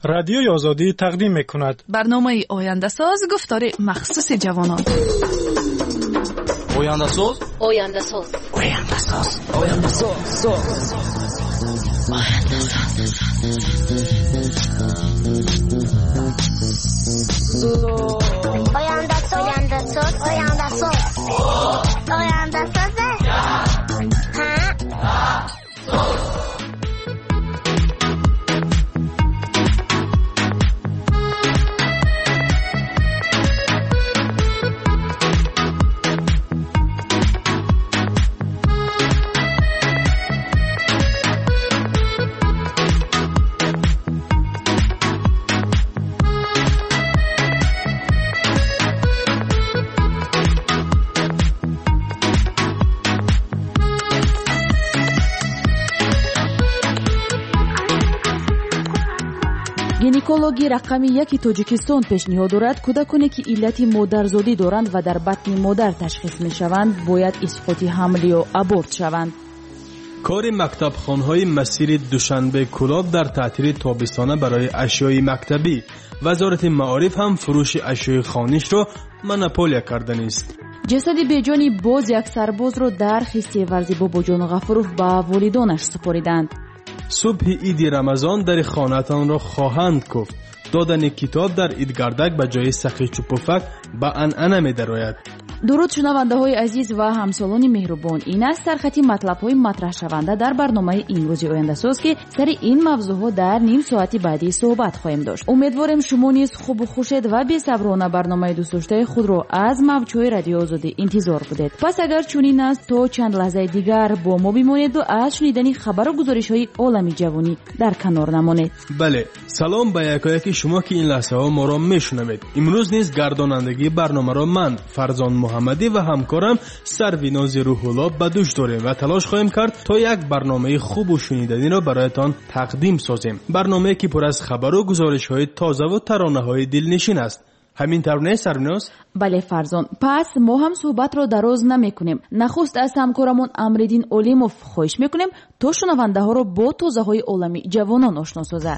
رادیوی آزادی تقدیم می‌کند. برنامه آینده ساز گفتار مخصوص جوانان. آینده ساز. آینده ساز. آینده ساز. آینده ساز. آینده ساز. آینده ساز. آینده ساز. آینده ساز. گینکولوژی رقمی 1 تاجیکستان پیشنهاد دارد کودکانی که علت مادرزادی دارند و در بطن مادر تشخیص میشوند باید اسقاط حمل یا ابورت شوند. کار مکتبخانه‌های مسیر دوشنبه کلاب در تعطیل تابستانه برای اشیای مکتبی. وزارت معارف هم فروش اشیای خانش را منوپولیا کردن است. جسد بیجانی باز یک سرباز را در خیسته ورزی باباجان غفروف به والدانش سپاریدند. صبح عید رمضان در خانه‌تان را خواهند گفت. دادن کتاب در عیدگردک به جای سخی چوپفک به عنعنه می‌دراید. درود شنونده‌های عزیز و همسالان مهربان، این است سرخطی مطلب‌های مطرح شونده در برنامه امروزی آینده ساز که سر این موضوع‌ها در نیم ساعتی بعدی صحبت خواهیم داشت. امیدوارم شما نیز خوب و خوشید و بی‌صبرانه برنامه دوست داشته خود را از موج‌های رادیو آزادی انتظار بدید. پس اگر چنین است تا چند لحظه دیگر با ما بمانید و از شنیدن خبر و گزارش‌های عالمی جوانی در کنار نمانید. بله، سلام به یکایک شما که این لحظه‌ها ما را میشنوید. امروز نیز گردانندگی برنامه را من فرزان محمدی و همکارم سرویناز روح‌الله به دوش داریم و تلاش خواهیم کرد تا یک برنامه خوب و شنیدنی را برایتان تقدیم سازیم. برنامه‌ای که پر از خبر و گزارش‌های تازه و ترانه‌های دلنشین است. همین طور نه سرویناز؟ بله فرزان، پس ما هم صحبت را دراز نمی‌کنیم. نخست از همکارمون امردین اولیموف خواهش می‌کنیم تا شنونده‌ها را با تازه‌های عالمی جوانان آشنا سازد.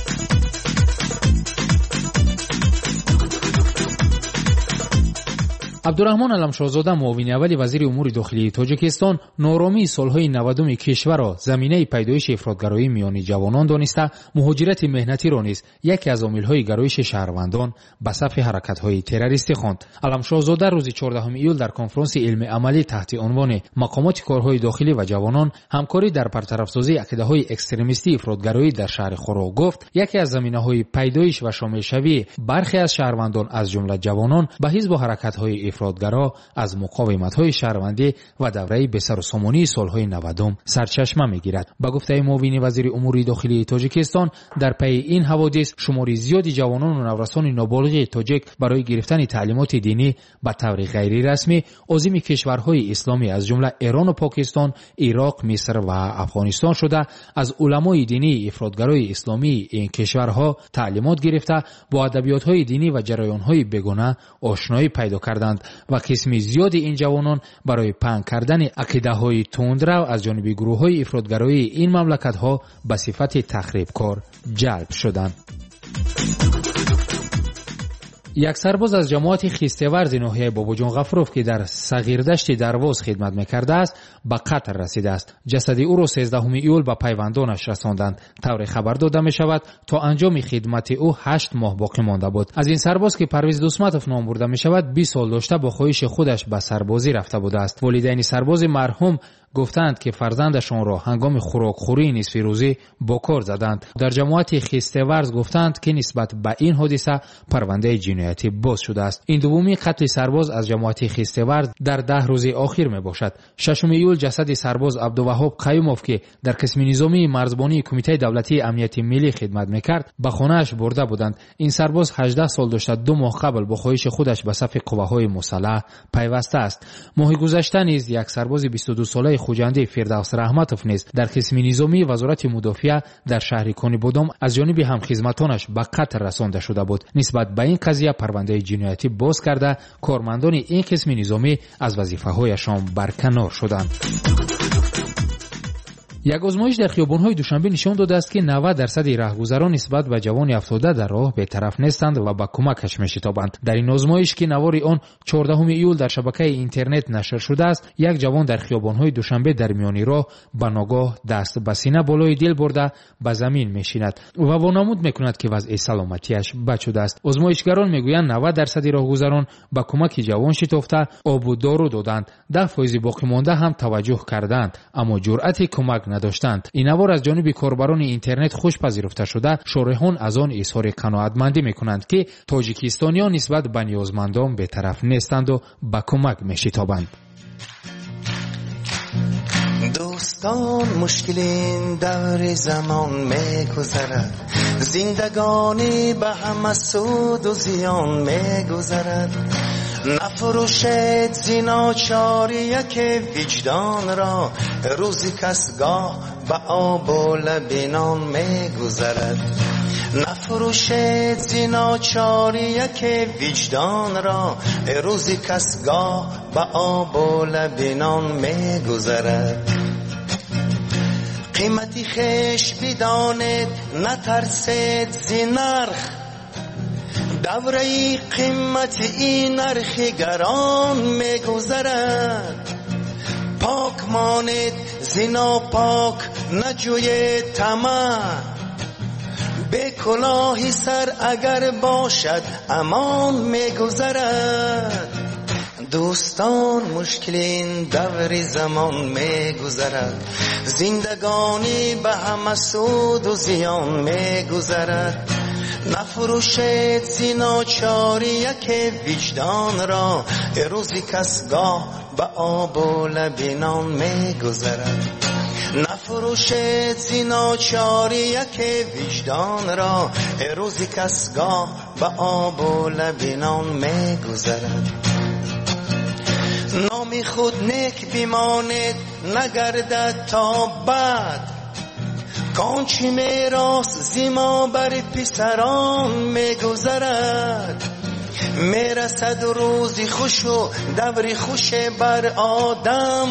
عبدالرحمن علمشاهزاده معاون اول وزیر امور داخلی تاجیکستان نارامی سالهای 90 کشور را زمینه پیدایش افراطگرایی میان جوانان دانسته مهاجرت مهنتی را نیز یکی از عامل‌های گرایش شهروندان به صف حرکت‌های تروریستی خواند. علمشاهزاده روز 14 ایول در کنفرانس علمی عملی تحت عنوان مقامات کارهای داخلی و جوانان همکاری در برطرف‌سازی عقیده‌های اکستریمیستی افراطگرایی در شهر خورا گفت یکی از زمینه‌های پیدایش و شامل شوی برخی از شهروندان از جمله جوانان به حزب و حرکت‌های افراطگرا از مقاومت‌های شهروندی و دوره بسر و سامانی سالهای 90 سرچشمه می‌گیرد. با گفته معاون وزیر امور داخلی تاجیکستان در پی این حوادث شماری زیادی جوانان و نورسان نابالغ تاجیک برای گرفتن تعلیمات دینی به طور غیر رسمی عازم کشورهای اسلامی از جمله ایران و پاکستان، عراق، مصر و افغانستان شده از علمای دینی افراطگرای اسلامی این کشورها تعلیمات گرفته با ادبیات‌های دینی و جریان‌های بیگانه آشنایی پیدا کردند و قسمی زیادی این جوانان برای پنگ کردن عقیده‌های تندرو از جانب گروه‌های افراطگرایی این مملکت‌ها به صفت تخریبکار جلب شدند. یک سرباز از جماعت خیسته‌ورز ناحیه باباجان غفروف که در صغیردشت درواز خدمت می‌کرده است به قتل رسیده است. جسد او را 13 ایول به پیوندانش رساندند. طور خبر داده می‌شود تا انجام خدمت او 8 ماه باقی مانده بود. از این سرباز که پرویز دوسمتوف نام برده می‌شود 20 سال داشته با خواهش خودش به سربازی رفته بوده است. والدین سرباز مرحوم گفتند که فرزندشان را هنگام خوراکخوری نصف روزی با کار زدند. در جماعت خیسته‌ورز گفتند که نسبت به این حادثه پرونده جنایتی باز شده است. این دومین قتل سرباز از جماعت خیسته‌ورز در 10 روز اخیر می باشد. 6 ایول جسد سرباز عبدالوهاب قیوموف که در قسم نظامی مرزبانی کمیته دولتی امنیت ملی خدمت می‌کرد به خانه‌اش برده بودند. این سرباز 18 سال داشته 2 ماه قبل با خواهش خودش به صف قواهای مسلح پیوسته است. ماه گذشته نیز یک سرباز 22 ساله خوجنده فردوس رحمتوف نیز در قسم نظامی وزارت مدافع در شهر کنیبودم از جانب همخدمتانش به قتل رسانده شده بود. نسبت به این قضیه پرونده جنایتی باز کرده کارمندان این قسم نظامی از وظیفه‌هایشان برکنار شدند. یک آزمایش در خیابان‌های دوشنبه نشان داده است که 90% راهگذران نسبت به جوان افتاده در راه بی‌طرف نیستند و به کمکش می‌شتابند. در این آزمایش که نوار آن 14 ایول در شبکه اینترنت نشر شده است، یک جوان در خیابان‌های دوشنبه در میان راه به ناگاه دست به سینه بالای دل برده به زمین می‌شیند و وانمود می‌کند که وضع سلامتیش بد شده است. آزمایشگران می‌گویند 90% راهگذران به کمک جوان شتافته آب و دارو دادند. 10% باقی مانده هم توجه کردند اما جرأت کمک نداشتند. این نوار از جانب کاربران اینترنت خوش پذیرفته شده. شارحان از آن اظهار قناعتمندی می‌کنند که تاجیکستانیان نسبت به نیازمندان بی‌طرف نیستند و به کمک می‌شتابند. دوستان مشکلین دور زمان میگذرد، زندگانی به همه سود و زیان میگذرد. نفروشید زناچاری یک وجدان را، روزی کس گاه به آب و لبنان میگذرد. نفروشید زناچاری یک وجدان را، روزی کس گاه به آب و لبنان میگذرد. قیمتی خیش بدانید، نترسید زنرخ، دوره قیمت این نرخ گران میگذرد. پاک مانید زنا پاک نجوید طمع، به کلاهی سر اگر باشد امان میگذرد. دوستان مشکلین دور زمان میگذرد، زندگانی به همه سود و زیان میگذرد. نفروشید زناچاری یک وجدان را، روزی کس گاه به آب و لبنان میگذرد. نفروشید زناچاری یک وجدان را، روزی کس گاه به آب و لبنان میگذرد. نامی خود نیک بمانید نگردد تا بعد، کانچی میراث زما بر پسران میگذرد. میرسد روزی خوش و دوری خوش بر آدم،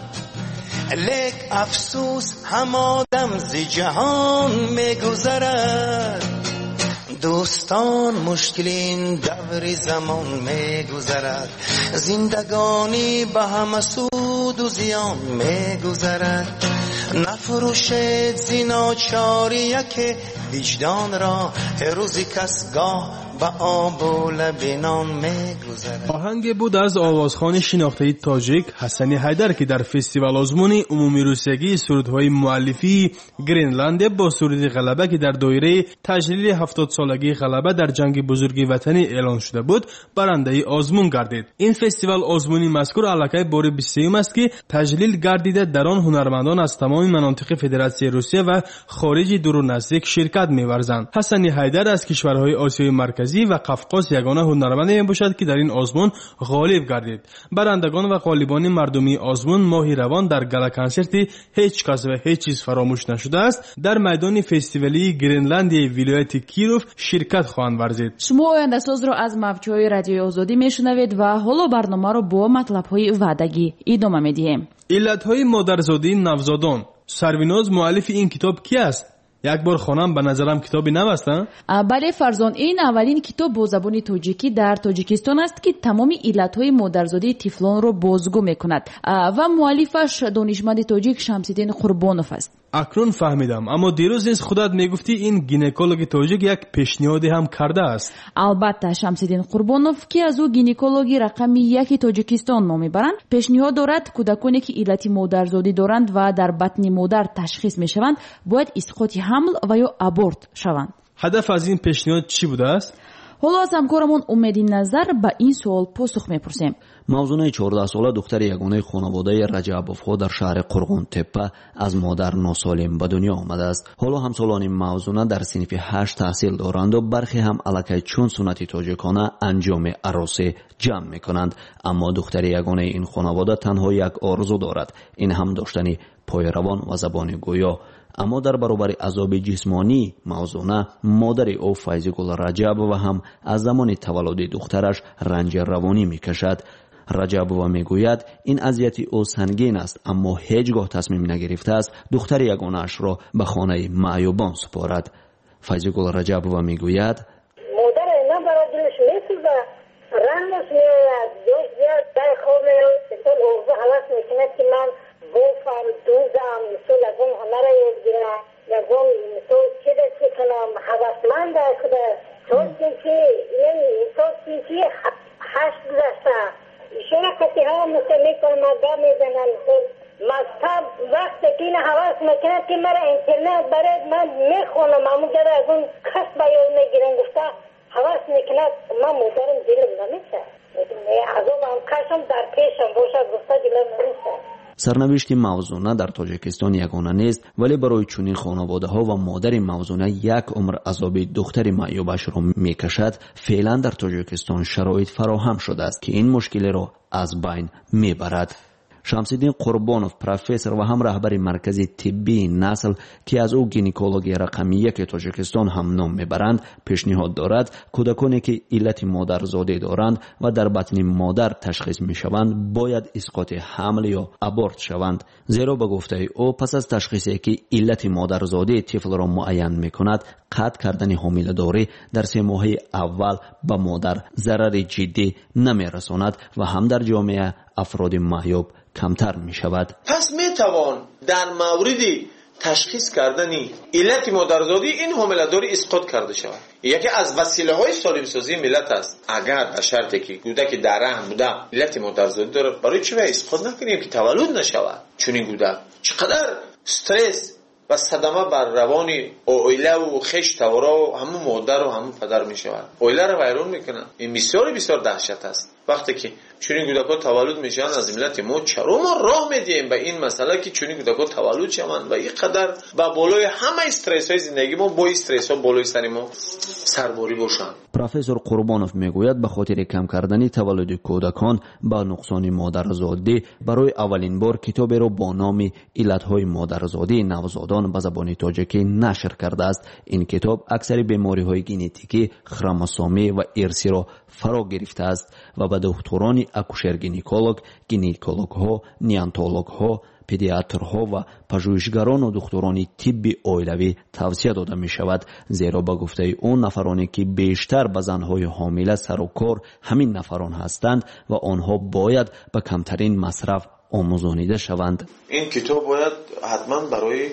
لیک افسوس هم آدم زی جهان میگذرد. دوستان مشکلین دور زمان میگذرد، زندگانی به همه سود و زیان میگذرد. نفروشید زناچاری یک وجدان را، روزی کس گاه به آب و لبنان میگذرد. آهنگ بود از آوازخوان شناخته تاجیک حسن حیدر که در فستیوال آزمون عمومی روسیگی سرودهای مؤلفی گرینلند با سرود غلبه که در دایره تجلیل 70 سالگی غلبه در جنگ بزرگ وطنی اعلان شده بود برنده آزمون گردید. این فستیوال آزمونی مذکور علاقه بار 20 است که تجلیل گردیده در آن هنرمندان از تمام مناطق فدراسیون روسیه و خارج دور و نزدیک شرکت می‌ورزند. حسن حیدر از کشورهای آسیای مرکزی و قفقاز یگانه هنرمند میباشد که در این آزمون غالب گردید. برندگان و غالبان مردمی آزمون ماهی روان در گالا کنسرت هیچ کس و هیچ چیز فراموش نشده است در میدان فستیوالی گرینلندی ولایت کیروف شرکت خواهند ورزید. شما آینده ساز را از موج‌های رادیوی آزادی میشنوید و حالا برنامه را با مطلب‌های وعدگی ادامه میدیم. علت‌های مادرزادی نوزادان. سرویناز مؤلف این کتاب کی است؟ یک بار خوانم به نظرم کتابی نو است. بله فرزان، این اولین کتاب با زبان تاجیکی در تاجیکستان است که تمام علت‌های مادرزادی طفلان را بازگو می‌کند و مؤلفش دانشمند تاجیک شمس‌الدین قربانوف است. اکنون فهمیدم، اما دیروز نیز خودت میگفتی این گینکولوگ تاجیک یک پیشنهادی هم کرده است. البته شمس‌الدین قربانوف که از او گینکولوگی رقم 1 تاجیکستان نام میبرند پیشنهاد دارد کودکانی که علت مادرزادی دارند و در بطن مادر تشخیص میشوند باید اسقاط حمل و یا ابورت شوند. هدف از این پیشنهاد چی بوده است؟ حالا از همکارمون امید نظر به این سوال پاسخ میپرسیم. موضوع 14 ساله دختر یگانه خانواده رجبوف‌ها در شهر قرغون تپه از مادر ناسالم به دنیا آمده است. حالا همسالان موضوع در صنف 8 تحصیل دارند و برخی هم الکی چون سنت تاجیکانه انجام عروسی جمع میکنند. اما دختر یگانه این خانواده تنها یک آرزو دارد، این هم داشتن پای روان و زبان گویا. اما در برابر عذاب جسمانی موضوع مادر او فیض گل رجب و هم از زمان تولد دخترش رنج روانی میکشد. رجبووا میگوید این اذیت او سنگین است، اما هیچگاه تصمیم نگرفته است دختر یگانه‌اش را به خانه معیوبان سپارد. فیض‌گل رجبووا میگوید مادر اینا برای دلش میسوزه، رنگش میاد، دوست زیاد در خواب میاد، مثل اوضا حواس میکنه که من بوفم دوزم، مثل لازم همه را یاد گیرم، لازم مثل چه دستی کنم، حواسمند است توستی که این توستی که 8 گذشته ایشون کسی ها مثل میکنم مدام میزنن مذهب وقتی که این حواس میکنه که مرا اینترنت برای من میخونم همون جا از اون کس بیان میگیرن گفته حواس میکنه من مدارم دلم نمیشه عذاب هم کشم در پیشم باشد گفته دلم نمیشه. سرنوشت موزونه در تاجیکستان یگانه نیست، ولی برای چنین خانواده ها و مادر موزونه یک عمر عذاب دختر معیوبش را میکشد. فعلا در تاجیکستان شرایط فراهم شده است که این مشکل را از بین میبرد. شمس‌الدین قربانوف پروفسور و هم رهبر مرکز طبی نسل که از او گینکولوژی رقمی 1 تاجیکستان هم نام میبرند پیشنهاد دارد کودکانی که علت مادرزادی دارند و در بطن مادر تشخیص میشوند باید اسقاط حمل یا ابورت شوند، زیرا به گفته او پس از تشخیصی که علت مادرزادی طفل را معین میکند قطع کردن حامله‌داری در 3 ماه اول به مادر ضرر جدی نمیرساند و هم در جامعه افراد معیوب کمتر می شود. پس می توان در مورد تشخیص کردنی علت مادرزادی این حامله‌داری اسقاط کرده شود. یکی از وسیله های سالم سازی ملت است. اگر به شرطی که کودک در رحم بوده علت مادرزادی دارد برای چی اسقاط نکنیم که تولد نشود؟ چون این کودک چقدر استرس و صدمه بر روان اویله و خشت و همون مادر و همون پدر می شود. اویله را ویران میکنن. این بسیار دهشت است. وقتی که چنین کودک‌ها تولد میشن از ملت ما چرا ما راه میدیم به این مسئله که چنین کودک‌ها تولد شوند و این قدر با بالای همه استرس‌های زندگی ما با استرس‌ها بالای سر ما سرباری باشند. پروفسور قربانوف میگوید به خاطر کم کردن تولد کودکان با نقصان مادرزادی برای اولین بار کتابی را با نام علت‌های مادرزادی نوزادان به زبان تاجیکی نشر کرده است. این کتاب اکثر بیماری‌های ژنتیکی، خروموسومی و ارثی را فرا گرفته است و به دکتران اکوشر گینکولوگ ها، نیانتولوگ ها، پدیاترها و پژوهشگران و دکتران طب اویلوی توصیه داده می شود، زیرا به گفته اون نفرانی که بیشتر به زنهای حامله سر و کار همین نفران هستند و آنها باید به کمترین مصرف آموزانیده شوند. این کتاب باید حتما برای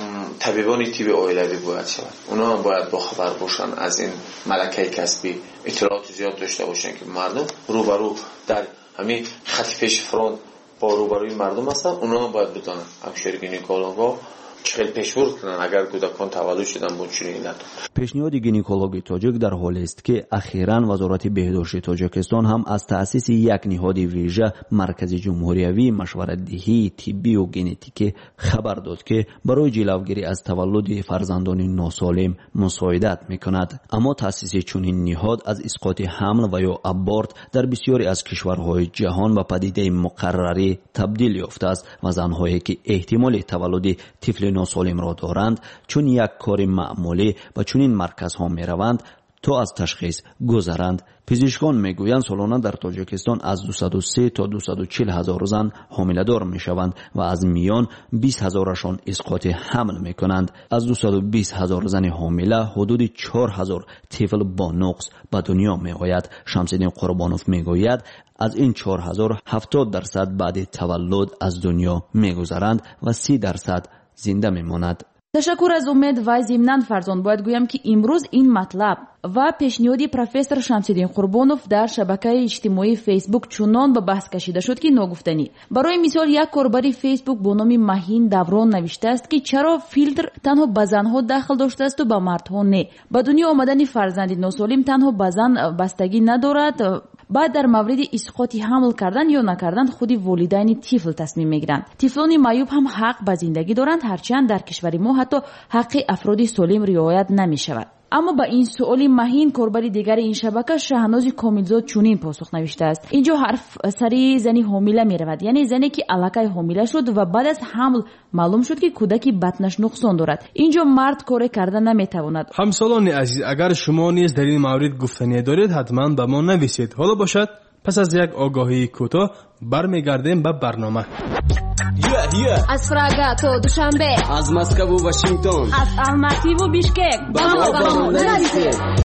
طبیبان طب اویلوی باید شود. اونا هم باید با خبر باشن از این ملکه کسبی، اطلاعات زیاد داشته باشن که مردم روبرو در همین خط پیش فرانت با روبروی مردم هستن. اونا هم باید بدانن اکوشر گینکولوگا چقدر پیشورد کنن اگر کودکان تولد شدن با چنین علت. پیشنهاد گینکولوژی تاجیک در حالی است که اخیراً وزارت بهداشت تاجیکستان هم از تأسیس یک نهاد ویژه مرکز جمهوریوی مشورت‌دهی طبی و ژنتیکی خبر داد که برای جلوگیری از تولد فرزندان ناسالم مساعدت میکند. اما تأسیس چنین نهاد از اسقاط حمل و یا ابورت در بسیاری از کشورهای جهان به پدیده مقرری تبدیل یافته است و زنهایی که احتمال تولد طفل ناسالم را دارند چون یک کار معمولی به چنین مرکزها می روند تا از تشخیص گذرند. پزشکان میگویند سالانه در تاجیکستان از 203 تا 240 هزار زن حامله دار می شوند و از میان 20 هزارشان اسقاط حمل می کنند. از 220 هزار زن حامله حدود 4 هزار طفل با نقص به دنیا می آید. شمس‌الدین قربانوف میگوید از این 4000 70% بعد تولد از دنیا می گذرند و 30% زنده می ماند. تشکر از امید و ضمناً فرزند باید گویم که امروز این مطلب و پیشنهادی پروفسور شمس‌الدین قربانوف در شبکه اجتماعی فیسبوک چنان به بحث کشیده شد که ناگفتنی. برای مثال یک کاربر فیسبوک با نام مهین دوران نوشته است که چرا فیلتر تنها به زنها دخل داشته است و به مردها نه. به دنیا آمدن فرزند ناسالم تنها به زن بستگی ندارد. بعد در مورد اسقاط حمل کردن یا نکردن خود والدین طفل تصمیم میگیرند. طفلان معیوب هم حق به زندگی دارند، هرچند در کشور ما حتی حق افراد سالم رعایت نمی شود. اما با این سؤال مهین کاربر دیگر این شبکه شهناز کاملزاد چنین پاسخ نوشته است. اینجا حرف سری زنی حامله می رود، یعنی زنی که الکی حامله شد و بعد از حمل معلوم شد که کودکی بطنش نقصان دارد. اینجا مرد کار کردن نمی تواند. همسالان عزیز، اگر شما نیز در این مورد گفتنی دارید حتما به ما نویسید. حالا باشد پس از یک آگاهی کوتاه برمیگردیم به برنامه. از پراگا تا دوشنبه، از مسکو و واشنگتن، از الماتی و بیشکک،